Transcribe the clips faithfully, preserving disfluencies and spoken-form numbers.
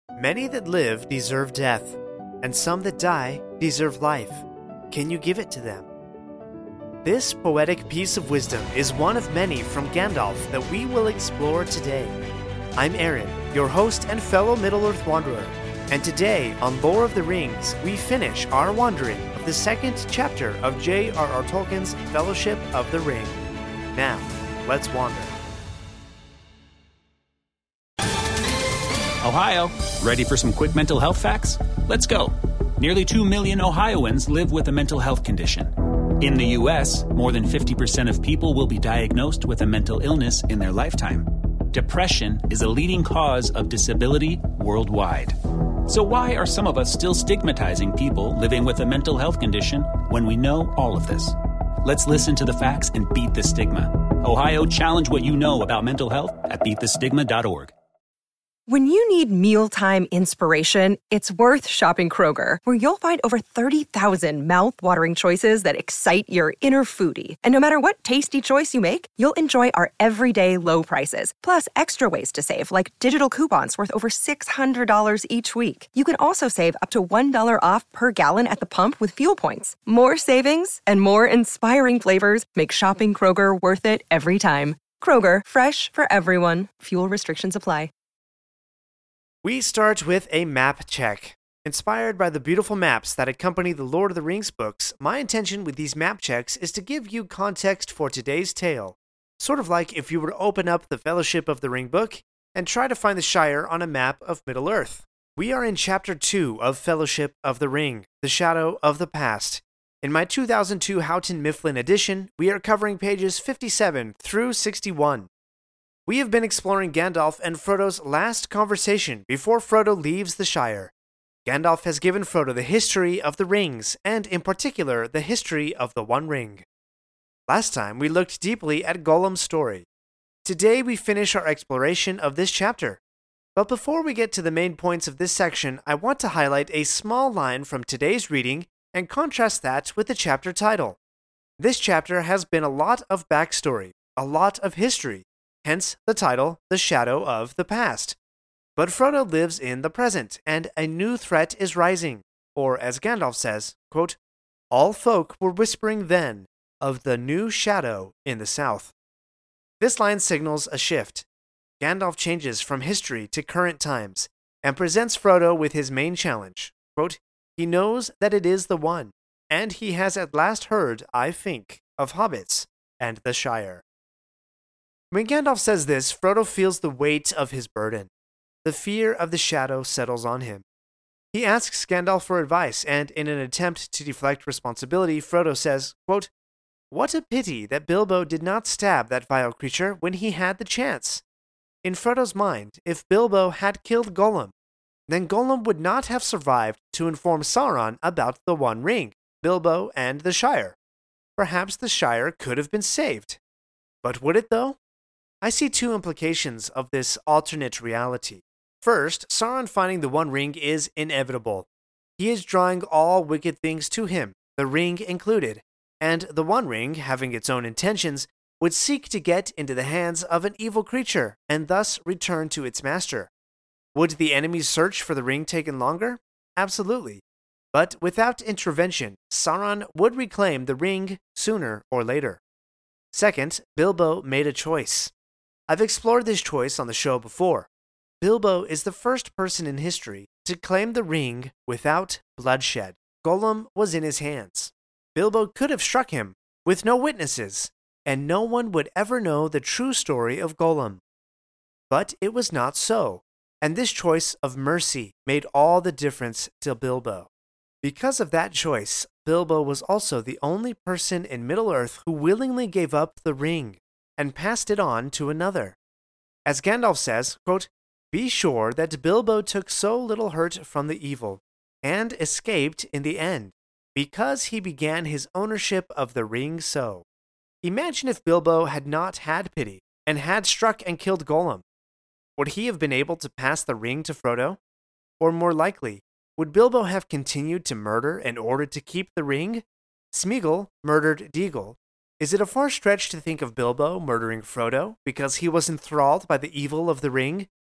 Many that live deserve death, and some that die deserve life. Can you give it to them? This poetic piece of wisdom is one of many from Gandalf that we will explore today. I'm Aaron, your host and fellow Middle-earth wanderer, and today on Lore of the Rings, we finish our wandering of the second chapter of J R R Tolkien's Fellowship of the Ring. Now, let's wander. Ohio, ready for some quick mental health facts? Let's go. Nearly two million Ohioans live with a mental health condition. In the U S, more than fifty percent of people will be diagnosed with a mental illness in their lifetime. Depression is a leading cause of disability worldwide. So why are some of us still stigmatizing people living with a mental health condition when we know all of this? Let's listen to the facts and beat the stigma. Ohio, challenge what you know about mental health at beat the stigma dot org. When you need mealtime inspiration, it's worth shopping Kroger, where you'll find over thirty thousand mouth-watering choices that excite your inner foodie. And no matter what tasty choice you make, you'll enjoy our everyday low prices, plus extra ways to save, like digital coupons worth over six hundred dollars each week. You can also save up to one dollar off per gallon at the pump with fuel points. More savings and more inspiring flavors make shopping Kroger worth it every time. Kroger, fresh for everyone. Fuel restrictions apply. We start with a map check. Inspired by the beautiful maps that accompany the Lord of the Rings books, my intention with these map checks is to give you context for today's tale. Sort of like if you were to open up the Fellowship of the Ring book and try to find the Shire on a map of Middle-earth. We are in Chapter two of Fellowship of the Ring, The Shadow of the Past. In my two thousand two Houghton Mifflin edition, we are covering pages fifty-seven through sixty-one. We have been exploring Gandalf and Frodo's last conversation before Frodo leaves the Shire. Gandalf has given Frodo the history of the rings, and in particular, the history of the One Ring. Last time, we looked deeply at Gollum's story. Today, we finish our exploration of this chapter. But before we get to the main points of this section, I want to highlight a small line from today's reading and contrast that with the chapter title. This chapter has been a lot of backstory, a lot of history. Hence the title, The Shadow of the Past. But Frodo lives in the present, and a new threat is rising. Or as Gandalf says, quote, all folk were whispering then of the new shadow in the south. This line signals a shift. Gandalf changes from history to current times, and presents Frodo with his main challenge. Quote, he knows that it is the one, and he has at last heard, I think, of hobbits and the Shire. When Gandalf says this, Frodo feels the weight of his burden. The fear of the shadow settles on him. He asks Gandalf for advice, and in an attempt to deflect responsibility, Frodo says, quote, what a pity that Bilbo did not stab that vile creature when he had the chance. In Frodo's mind, if Bilbo had killed Gollum, then Gollum would not have survived to inform Sauron about the One Ring, Bilbo, and the Shire. Perhaps the Shire could have been saved. But would it, though? I see two implications of this alternate reality. First, Sauron finding the One Ring is inevitable. He is drawing all wicked things to him, the ring included, and the One Ring, having its own intentions, would seek to get into the hands of an evil creature and thus return to its master. Would the enemy's search for the ring take longer? Absolutely. But without intervention, Sauron would reclaim the ring sooner or later. Second, Bilbo made a choice. I've explored this choice on the show before. Bilbo is the first person in history to claim the ring without bloodshed. Gollum was in his hands. Bilbo could have struck him with no witnesses, and no one would ever know the true story of Gollum. But it was not so, and this choice of mercy made all the difference to Bilbo. Because of that choice, Bilbo was also the only person in Middle-earth who willingly gave up the ring and passed it on to another. As Gandalf says, quote, be sure that Bilbo took so little hurt from the evil, and escaped in the end, because he began his ownership of the ring so. Imagine if Bilbo had not had pity, and had struck and killed Gollum. Would he have been able to pass the ring to Frodo? Or more likely, would Bilbo have continued to murder in order to keep the ring? Smeagol murdered Deagol. Is it a far stretch to think of Bilbo murdering Frodo because he was enthralled by the evil of the ring?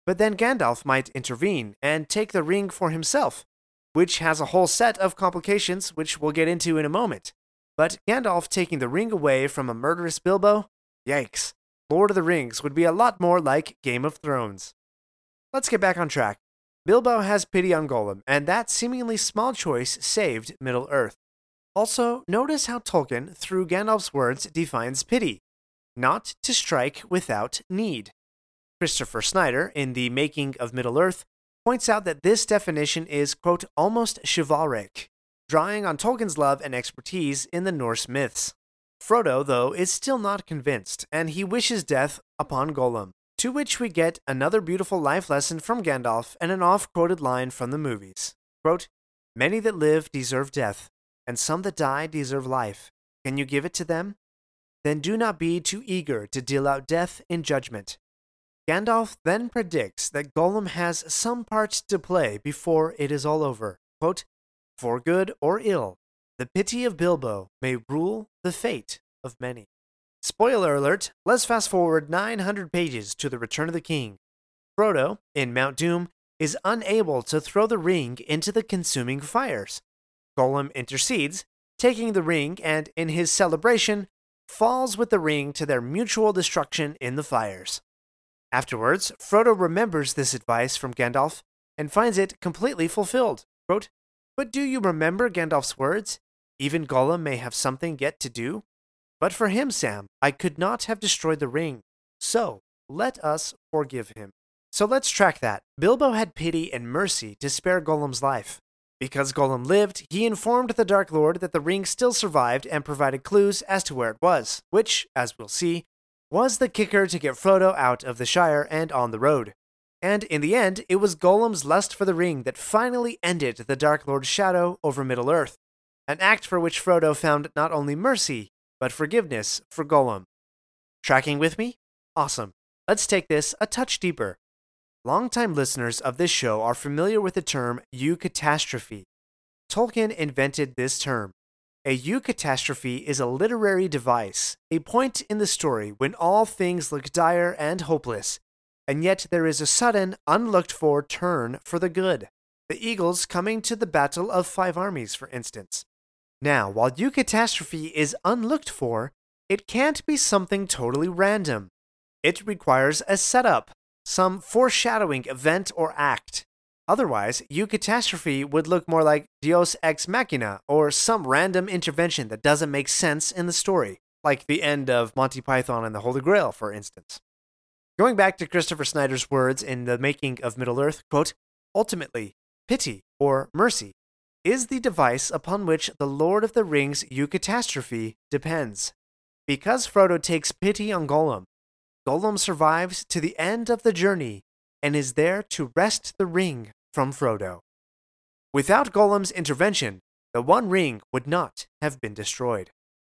But then Gandalf might intervene and take the ring for himself, which has a whole set of complications which we'll get into in a moment. But Gandalf taking the ring away from a murderous Bilbo? Yikes. Lord of the Rings would be a lot more like Game of Thrones. Let's get back on track. Bilbo has pity on Gollum, and that seemingly small choice saved Middle-earth. Also, notice how Tolkien, through Gandalf's words, defines pity. Not to strike without need. Christopher Snyder, in The Making of Middle-earth, points out that this definition is, quote, almost chivalric, drawing on Tolkien's love and expertise in the Norse myths. Frodo, though, is still not convinced, and he wishes death upon Gollum, to which we get another beautiful life lesson from Gandalf and an oft-quoted line from the movies. Quote, many that live deserve death, and some that die deserve life. Can you give it to them? Then do not be too eager to deal out death in judgment. Gandalf then predicts that Gollum has some part to play before it is all over. Quote, for good or ill, the pity of Bilbo may rule the fate of many. Spoiler alert, let's fast forward nine hundred pages to the Return of the King. Frodo, in Mount Doom, is unable to throw the ring into the consuming fires. Gollum intercedes, taking the ring, and in his celebration, falls with the ring to their mutual destruction in the fires. Afterwards, Frodo remembers this advice from Gandalf and finds it completely fulfilled. Quote, but do you remember Gandalf's words? Even Gollum may have something yet to do. But for him, Sam, I could not have destroyed the ring. So, let us forgive him. So let's track that. Bilbo had pity and mercy to spare Gollum's life. Because Gollum lived, he informed the Dark Lord that the ring still survived and provided clues as to where it was, which, as we'll see, was the kicker to get Frodo out of the Shire and on the road. And in the end, it was Gollum's lust for the ring that finally ended the Dark Lord's shadow over Middle-earth, an act for which Frodo found not only mercy, but forgiveness for Gollum. Tracking with me? Awesome. Let's take this a touch deeper. Longtime listeners of this show are familiar with the term eucatastrophe. Tolkien invented this term. A eucatastrophe is a literary device, a point in the story when all things look dire and hopeless, and yet there is a sudden, unlooked-for turn for the good. The Eagles coming to the Battle of Five Armies, for instance. Now, while eucatastrophe is unlooked for, it can't be something totally random. It requires a setup, some foreshadowing event or act. Otherwise, eucatastrophe would look more like Deus Ex Machina, or some random intervention that doesn't make sense in the story, like the end of Monty Python and the Holy Grail, for instance. Going back to Christopher Snyder's words in The Making of Middle-earth, quote, ultimately, pity, or mercy, is the device upon which the Lord of the Rings eucatastrophe depends. Because Frodo takes pity on Gollum, Gollum survives to the end of the journey and is there to wrest the ring from Frodo. Without Gollum's intervention, the One Ring would not have been destroyed.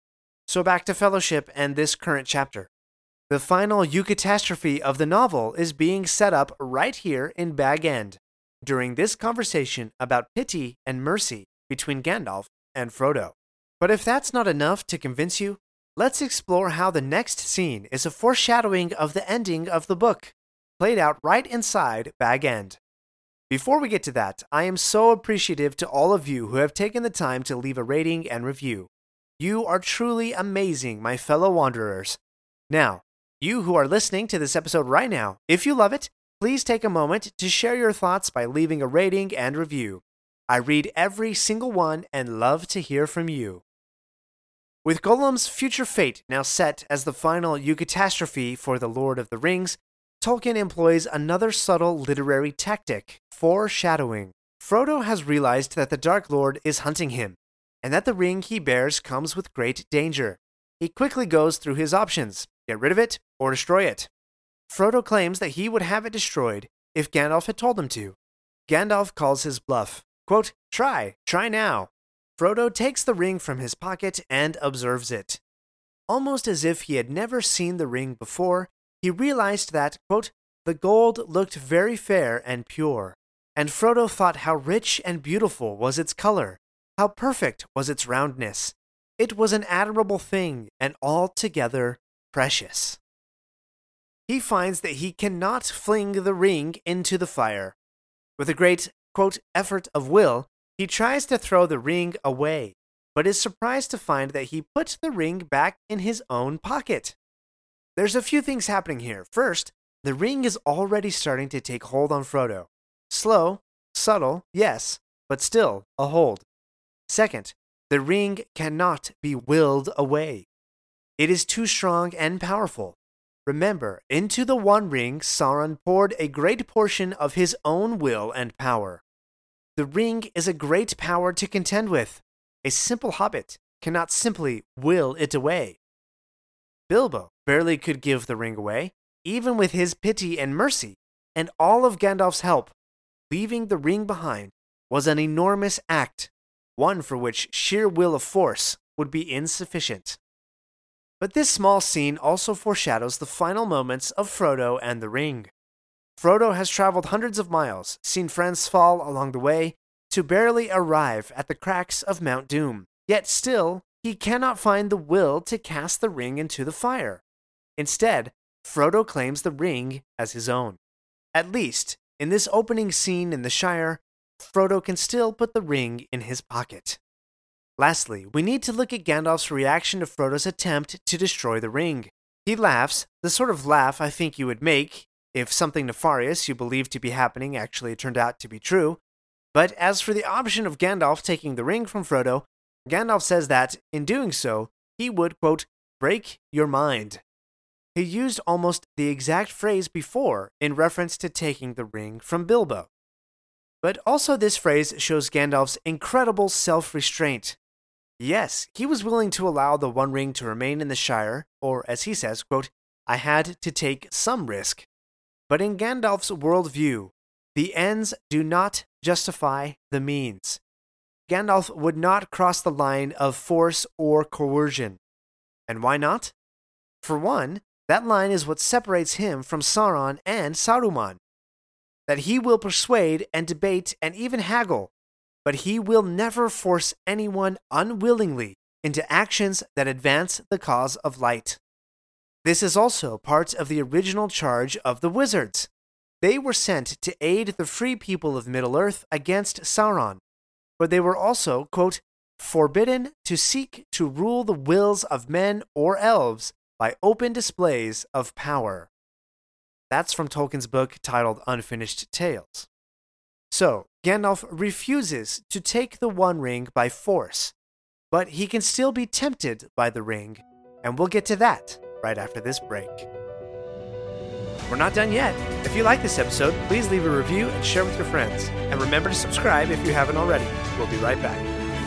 So back to Fellowship and this current chapter. The final eucatastrophe of the novel is being set up right here in Bag End, during this conversation about pity and mercy between Gandalf and Frodo. But if that's not enough to convince you, let's explore how the next scene is a foreshadowing of the ending of the book, played out right inside Bag End. Before we get to that, I am so appreciative to all of you who have taken the time to leave a rating and review. You are truly amazing, my fellow wanderers. Now, you who are listening to this episode right now, if you love it, please take a moment to share your thoughts by leaving a rating and review. I read every single one and love to hear from you. With Gollum's future fate now set as the final eucatastrophe for the Lord of the Rings, Tolkien employs another subtle literary tactic, foreshadowing. Frodo has realized that the Dark Lord is hunting him, and that the ring he bears comes with great danger. He quickly goes through his options, get rid of it or destroy it. Frodo claims that he would have it destroyed if Gandalf had told him to. Gandalf calls his bluff. Quote, try, try now. Frodo takes the ring from his pocket and observes it. Almost as if he had never seen the ring before, he realized that, quote, the gold looked very fair and pure, and Frodo thought how rich and beautiful was its color, how perfect was its roundness. It was an admirable thing and altogether precious. he finds that he cannot fling the ring into the fire. With a great, quote, effort of will, he tries to throw the ring away, but is surprised to find that he puts the ring back in his own pocket. There's a few things happening here. First, the ring is already starting to take hold on Frodo. Slow, subtle, yes, but still a hold. Second, the ring cannot be willed away. It is too strong and powerful. Remember, into the One Ring, Sauron poured a great portion of his own will and power. The ring is a great power to contend with. A simple hobbit cannot simply will it away. Bilbo barely could give the ring away, even with his pity and mercy, and all of Gandalf's help. Leaving the ring behind was an enormous act, one for which sheer will of force would be insufficient. But this small scene also foreshadows the final moments of Frodo and the ring. Frodo has traveled hundreds of miles, seen friends fall along the way, to barely arrive at the cracks of Mount Doom. Yet still, he cannot find the will to cast the ring into the fire. Instead, Frodo claims the ring as his own. At least, in this opening scene in the Shire, Frodo can still put the ring in his pocket. Lastly, we need to look at Gandalf's reaction to Frodo's attempt to destroy the ring. He laughs, the sort of laugh I think you would make if something nefarious you believed to be happening actually turned out to be true. But as for the option of Gandalf taking the ring from Frodo, Gandalf says that, in doing so, he would, quote, break your mind. He used almost the exact phrase before in reference to taking the ring from Bilbo. But also this phrase shows Gandalf's incredible self-restraint. Yes, he was willing to allow the One Ring to remain in the Shire, or as he says, quote, I had to take some risk. But in Gandalf's worldview, the ends do not justify the means. Gandalf would not cross the line of force or coercion. And why not? For one, that line is what separates him from Sauron and Saruman. That he will persuade and debate and even haggle, but he will never force anyone unwillingly into actions that advance the cause of light. This is also part of the original charge of the wizards. They were sent to aid the free people of Middle-earth against Sauron, but they were also, quote, forbidden to seek to rule the wills of men or elves by open displays of power. That's from Tolkien's book titled Unfinished Tales. So, Gandalf refuses to take the One Ring by force, but he can still be tempted by the ring, and we'll get to that right after this break. We're not done yet. If you like this episode, please leave a review and share with your friends. And remember to subscribe if you haven't already. We'll be right back.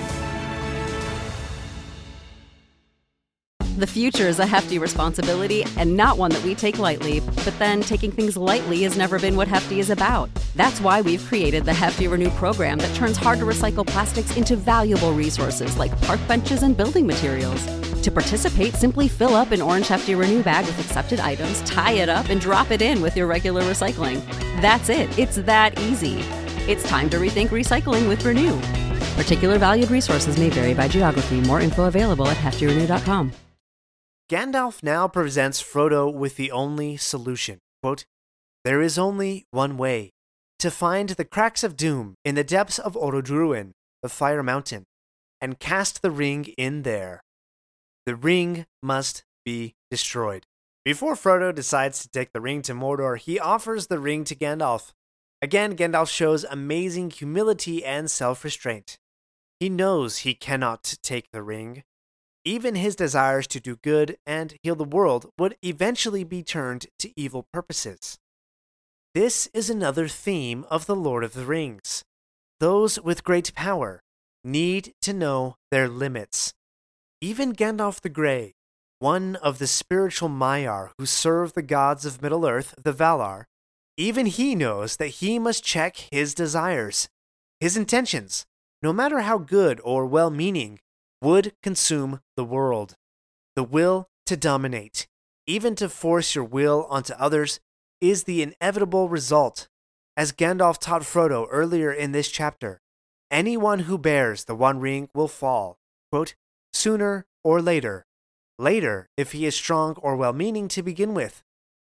The future is a hefty responsibility and not one that we take lightly. But then taking things lightly has never been what Hefty is about. That's why we've created the Hefty Renew program that turns hard-to-recycle plastics into valuable resources like park benches and building materials. To participate, simply fill up an orange Hefty Renew bag with accepted items, tie it up, and drop it in with your regular recycling. That's it. It's that easy. It's time to rethink recycling with Renew. Particular valued resources may vary by geography. More info available at hefty renew dot com. Gandalf now presents Frodo with the only solution. Quote, there is only one way, to find the cracks of doom in the depths of Orodruin, the Fire Mountain, and cast the ring in there. The ring must be destroyed. Before Frodo decides to take the ring to Mordor, he offers the ring to Gandalf. Again, Gandalf shows amazing humility and self-restraint. He knows he cannot take the ring. Even his desires to do good and heal the world would eventually be turned to evil purposes. This is another theme of The Lord of the Rings. Those with great power need to know their limits. Even Gandalf the Grey, one of the spiritual Maiar who serve the gods of Middle-earth, the Valar, even he knows that he must check his desires. His intentions, no matter how good or well-meaning, would consume the world. The will to dominate, even to force your will onto others, is the inevitable result. As Gandalf taught Frodo earlier in this chapter, anyone who bears the One Ring will fall, quote, sooner or later. Later, if he is strong or well-meaning to begin with,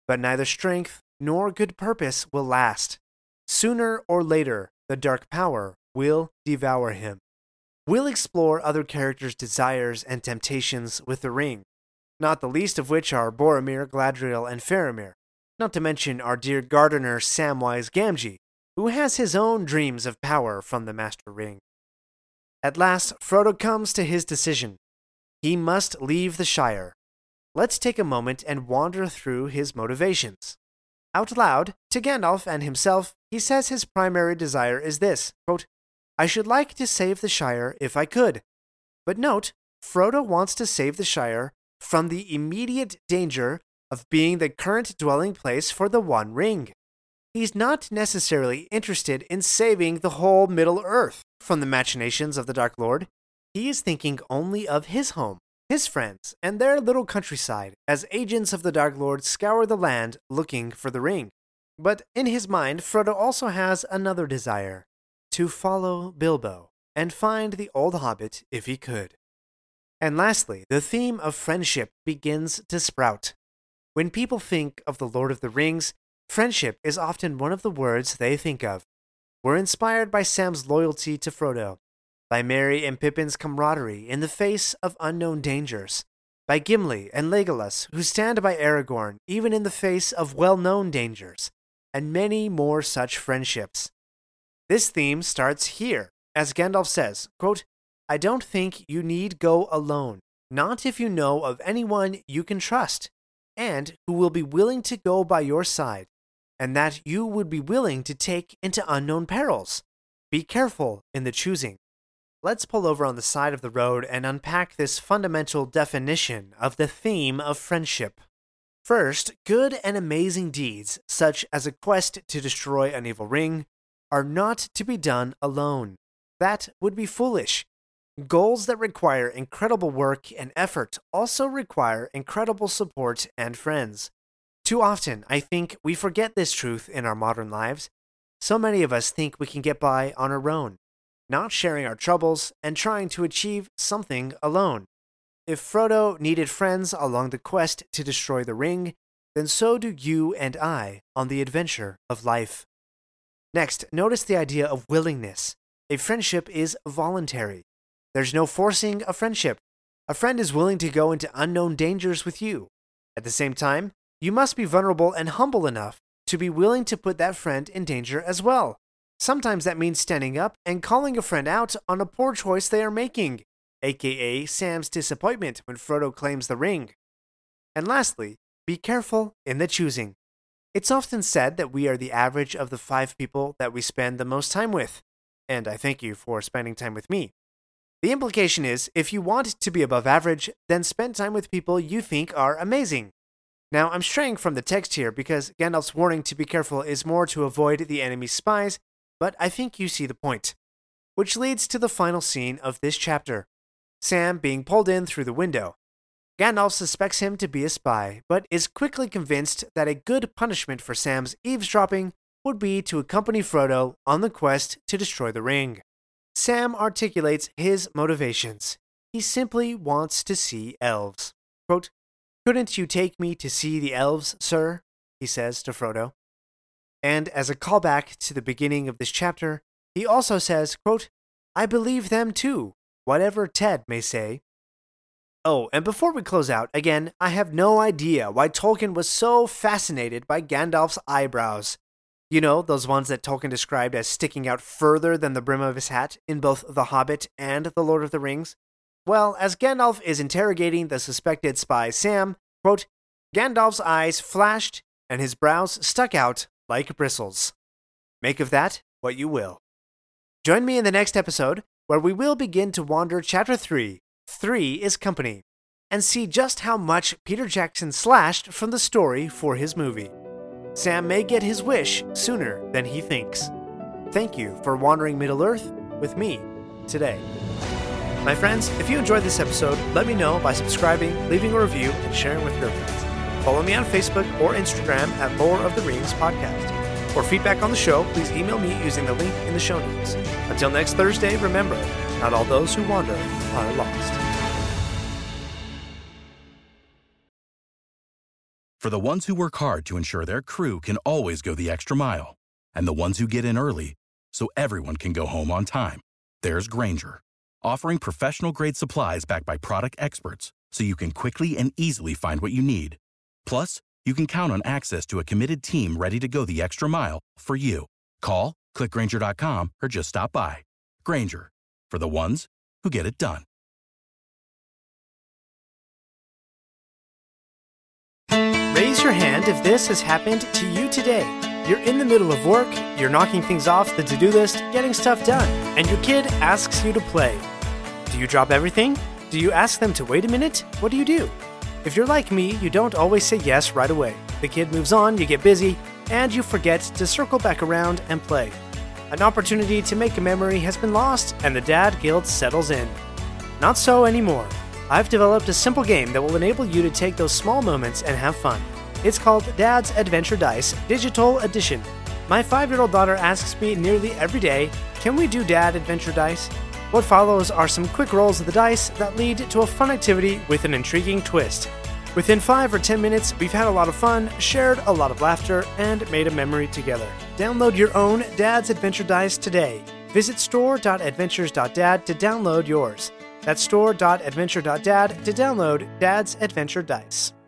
but neither strength nor good purpose will last. Sooner or later, the dark power will devour him. We'll explore other characters' desires and temptations with the ring, not the least of which are Boromir, Galadriel, and Faramir, not to mention our dear gardener Samwise Gamgee, who has his own dreams of power from the Master Ring. At last, Frodo comes to his decision. He must leave the Shire. Let's take a moment and wander through his motivations. Out loud, to Gandalf and himself, he says his primary desire is this, quote, I should like to save the Shire if I could. But note, Frodo wants to save the Shire from the immediate danger of being the current dwelling place for the One Ring. He's not necessarily interested in saving the whole Middle-earth from the machinations of the Dark Lord. He is thinking only of his home, his friends, and their little countryside as agents of the Dark Lord scour the land looking for the ring. But in his mind, Frodo also has another desire, to follow Bilbo and find the old hobbit if he could. And lastly, the theme of friendship begins to sprout. When people think of the Lord of the Rings, friendship is often one of the words they think of. We're inspired by Sam's loyalty to Frodo, by Merry and Pippin's camaraderie in the face of unknown dangers, by Gimli and Legolas, who stand by Aragorn even in the face of well-known dangers, and many more such friendships. This theme starts here, as Gandalf says, quote, I don't think you need go alone, not if you know of anyone you can trust, and who will be willing to go by your side, and that you would be willing to take into unknown perils. Be careful in the choosing. Let's pull over on the side of the road and unpack this fundamental definition of the theme of friendship. First, good and amazing deeds, such as a quest to destroy an evil ring, are not to be done alone. That would be foolish. Goals that require incredible work and effort also require incredible support and friends. Too often, I think, we forget this truth in our modern lives. So many of us think we can get by on our own, not sharing our troubles and trying to achieve something alone. If Frodo needed friends along the quest to destroy the ring, then so do you and I on the adventure of life. Next, notice the idea of willingness. A friendship is voluntary. There's no forcing a friendship. A friend is willing to go into unknown dangers with you. At the same time, you must be vulnerable and humble enough to be willing to put that friend in danger as well. Sometimes that means standing up and calling a friend out on a poor choice they are making, aka Sam's disappointment when Frodo claims the ring. And lastly, be careful in the choosing. It's often said that we are the average of the five people that we spend the most time with, and I thank you for spending time with me. The implication is, if you want to be above average, then spend time with people you think are amazing. Now, I'm straying from the text here because Gandalf's warning to be careful is more to avoid the enemy's spies, but I think you see the point. Which leads to the final scene of this chapter, Sam being pulled in through the window. Gandalf suspects him to be a spy, but is quickly convinced that a good punishment for Sam's eavesdropping would be to accompany Frodo on the quest to destroy the ring. Sam articulates his motivations. He simply wants to see elves. Quote, couldn't you take me to see the elves, sir? He says to Frodo. And as a callback to the beginning of this chapter, he also says, quote, I believe them too, whatever Ted may say. Oh, and before we close out, again, I have no idea why Tolkien was so fascinated by Gandalf's eyebrows. You know, those ones that Tolkien described as sticking out further than the brim of his hat in both The Hobbit and The Lord of the Rings? Well, as Gandalf is interrogating the suspected spy Sam, quote, Gandalf's eyes flashed and his brows stuck out like bristles. Make of that what you will. Join me in the next episode, where we will begin to wander Chapter three, Three is Company, and see just how much Peter Jackson slashed from the story for his movie. Sam may get his wish sooner than he thinks. Thank you for wandering Middle-earth with me today. My friends, if you enjoyed this episode, let me know by subscribing, leaving a review, and sharing with your friends. Follow me on Facebook or Instagram at Lore of the Rings Podcast. For feedback on the show, please email me using the link in the show notes. Until next Thursday, remember, not all those who wander are lost. For the ones who work hard to ensure their crew can always go the extra mile, and the ones who get in early so everyone can go home on time, there's Grainger, offering professional-grade supplies backed by product experts so you can quickly and easily find what you need. Plus, you can count on access to a committed team ready to go the extra mile for you. Call, click Grainger dot com, or just stop by. Grainger, for the ones who get it done. Raise your hand if this has happened to you today. You're in the middle of work, you're knocking things off the to-do list, getting stuff done, and your kid asks you to play. Do you drop everything? Do you ask them to wait a minute? What do you do? If you're like me, you don't always say yes right away. The kid moves on, you get busy, and you forget to circle back around and play. An opportunity to make a memory has been lost, and the dad guilt settles in. Not so anymore. I've developed a simple game that will enable you to take those small moments and have fun. It's called Dad's Adventure Dice Digital Edition. My five-year-old daughter asks me nearly every day, can we do Dad Adventure Dice? What follows are some quick rolls of the dice that lead to a fun activity with an intriguing twist. Within five or ten minutes, we've had a lot of fun, shared a lot of laughter, and made a memory together. Download your own Dad's Adventure Dice today. Visit store dot adventures dot dad to download yours. That's store dot adventure dot dad to download Dad's Adventure Dice.